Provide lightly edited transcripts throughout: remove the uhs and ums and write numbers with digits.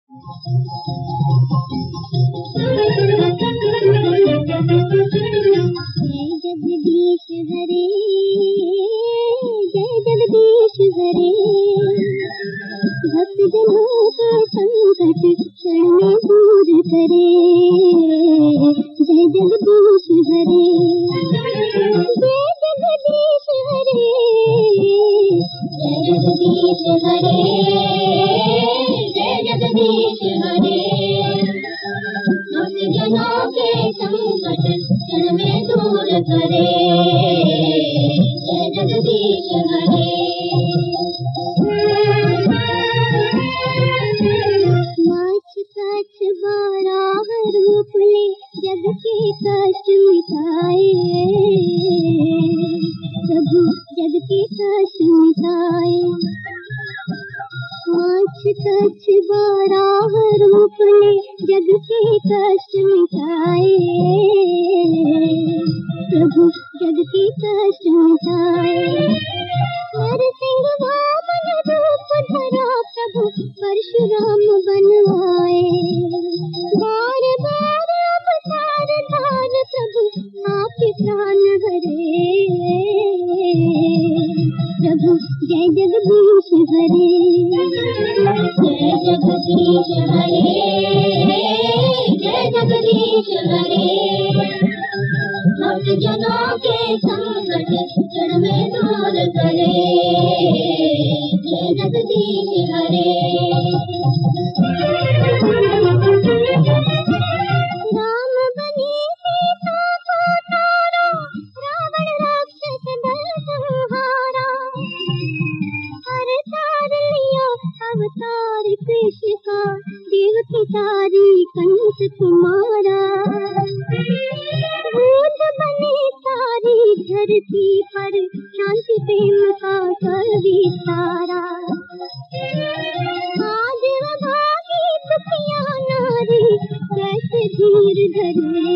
जगदीश हरे, जय जगदीश हरे, भक्त जनों का संकट क्षण में दूर करे। जय जगदीश हरे, जय जगदीश हरे, जय जगदीश हरे, जय जगदीश हरे, भक्त जनों के संकट क्षण में दूर करे। जय जगदीश हरे, माछ काछ बारह रूप ले जग के कष्ट मिटाए। प्रभु जग के कष्ट मिटाए, माछ काछ बारह रूप ले जग के कष्ट मिटाए। प्रभु जग के कष्ट मिटाए, नरसिंह वामन रूप धरा प्रभु परशुराम बनवाए। बार बार अवतार धार प्रभु आप प्राण भरे। प्रभु जय जगदीश हरे, जय जगदीश हरे, जय जगदीश हरे, भक्त जनों के संकट क्षण में दूर करे। जय जगदीश हरे, राम बने सीता को तारा, रावण राक्षस दल संहारा। अवतार लिया अवतार कृष्ण का, देवकी तारी कंस कुमारा। भूत बने सारी धरती पर, शांति प्रेम का कर विस्तारा। आज अभागी दुखिया नारी कैसे धीर धरे।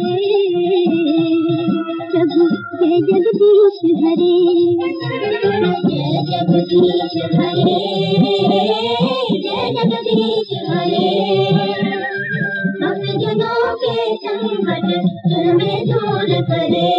प्रभु जय जगदीश हरे, जय जगदीश हरे, जय जगदीश हरे, भक्त जनों के संकट क्षण में दूर करे।